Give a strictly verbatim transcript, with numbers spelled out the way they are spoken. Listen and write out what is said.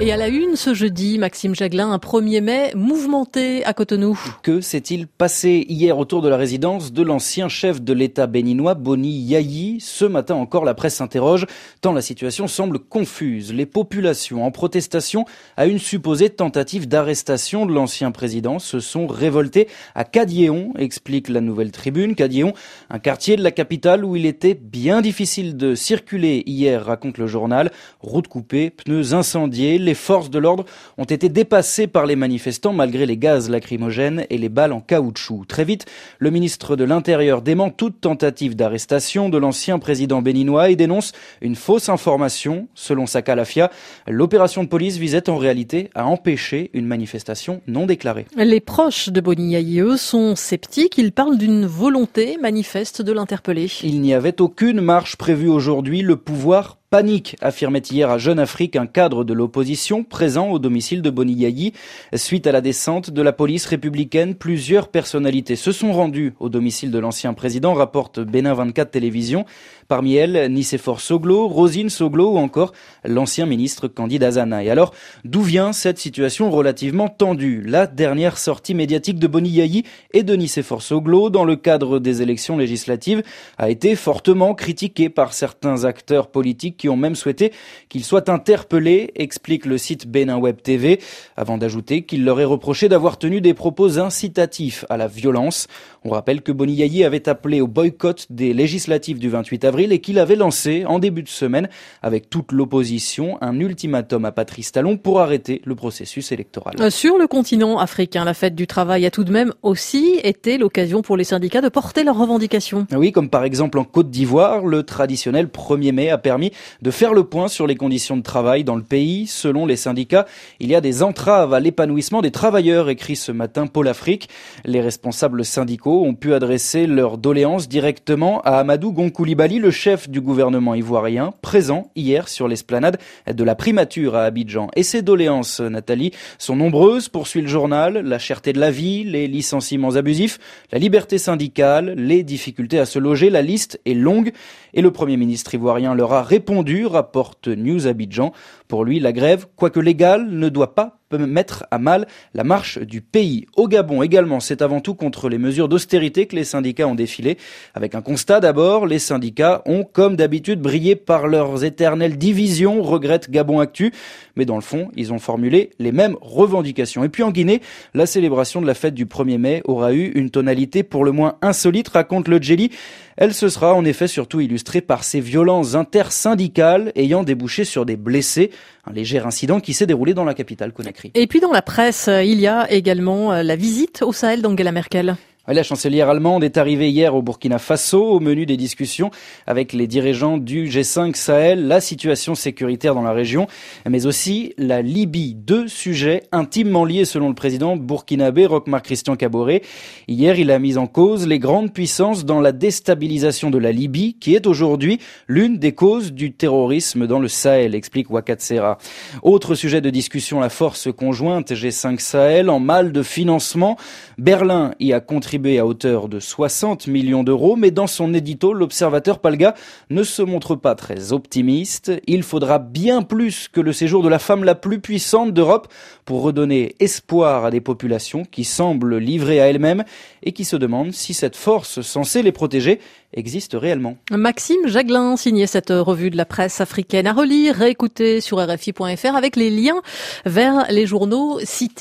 Et à la une ce jeudi, Maxime Jaglin, un premier mai mouvementé à Cotonou. Que s'est-il passé hier autour de la résidence de l'ancien chef de l'État béninois, Boni Yayi? Ce matin encore, la presse s'interroge, tant la situation semble confuse. Les populations en protestation à une supposée tentative d'arrestation de l'ancien président se sont révoltées à Kadieon, explique la Nouvelle Tribune. Kadieon, un quartier de la capitale où il était bien difficile de circuler hier, raconte le journal. Routes coupées, pneus incendiés, les forces de l'ordre ont été dépassées par les manifestants malgré les gaz lacrymogènes et les balles en caoutchouc. Très vite, le ministre de l'Intérieur dément toute tentative d'arrestation de l'ancien président béninois et dénonce une fausse information. Selon Saka Lafia, l'opération de police visait en réalité à empêcher une manifestation non déclarée. Les proches de Boni Yayi, eux, sont sceptiques. Ils parlent d'une volonté manifeste de l'interpeller. Il n'y avait aucune marche prévue aujourd'hui. Le pouvoir panique, affirmait hier à Jeune Afrique un cadre de l'opposition présent au domicile de Boni Yayi. Suite à la descente de la police républicaine, plusieurs personnalités se sont rendues au domicile de l'ancien président, rapporte Bénin vingt-quatre Télévision. Parmi elles, Nicéphore Soglo, Rosine Soglo ou encore l'ancien ministre Candide Azana. Et alors, d'où vient cette situation relativement tendue? La dernière sortie médiatique de Boni Yayi et de Nicéphore Soglo dans le cadre des élections législatives a été fortement critiquée par certains acteurs politiques qui ont même souhaité qu'il soit interpellé, explique le site Bénin Web T V, avant d'ajouter qu'il leur est reproché d'avoir tenu des propos incitatifs à la violence. On rappelle que Boni Yayi avait appelé au boycott des législatives du vingt-huit avril et qu'il avait lancé en début de semaine, avec toute l'opposition, un ultimatum à Patrice Talon pour arrêter le processus électoral. Sur le continent africain, la fête du travail a tout de même aussi été l'occasion pour les syndicats de porter leurs revendications. Oui, comme par exemple en Côte d'Ivoire, le traditionnel premier mai a permis de faire le point sur les conditions de travail dans le pays. Selon les syndicats, il y a des entraves à l'épanouissement des travailleurs, écrit ce matin Pôle Afrique. Les responsables syndicaux ont pu adresser leurs doléances directement à Amadou Gon Coulibaly, le chef du gouvernement ivoirien, présent hier sur l'esplanade de la primature à Abidjan. Et ces doléances, Nathalie, sont nombreuses, poursuit le journal: la cherté de la vie, les licenciements abusifs, la liberté syndicale, les difficultés à se loger. La liste est longue et le Premier ministre ivoirien leur a répondu, rapporte News Abidjan. Pour lui, la grève, quoique légale, ne doit pas mettre à mal la marche du pays. Au Gabon également, c'est avant tout contre les mesures d'austérité que les syndicats ont défilé. Avec un constat d'abord, les syndicats ont, comme d'habitude, brillé par leurs éternelles divisions, regrette Gabon Actu. Mais dans le fond, ils ont formulé les mêmes revendications. Et puis en Guinée, la célébration de la fête du premier mai aura eu une tonalité pour le moins insolite, raconte le Djeli. Elle se sera en effet surtout illustrée par ces violences intersyndicales ayant débouché sur des blessés. Un léger incident qui s'est déroulé dans la capitale Conakry. Et puis dans la presse, il y a également la visite au Sahel d'Angela Merkel. La chancelière allemande est arrivée hier au Burkina Faso au menu des discussions avec les dirigeants du G cinq Sahel, la situation sécuritaire dans la région, mais aussi la Libye. Deux sujets intimement liés selon le président burkinabé Roch-Marc Christian Kaboré. Hier, il a mis en cause les grandes puissances dans la déstabilisation de la Libye, qui est aujourd'hui l'une des causes du terrorisme dans le Sahel, explique Wakat Serra. Autre sujet de discussion, la force conjointe G cinq Sahel en mal de financement. Berlin y a contribué à hauteur de soixante millions d'euros, mais dans son édito, l'observateur Palga ne se montre pas très optimiste. Il faudra bien plus que le séjour de la femme la plus puissante d'Europe pour redonner espoir à des populations qui semblent livrées à elles-mêmes et qui se demandent si cette force censée les protéger existe réellement. Maxime Jaglin signait cette revue de la presse africaine à relire, réécouter sur R F I point F R avec les liens vers les journaux cités.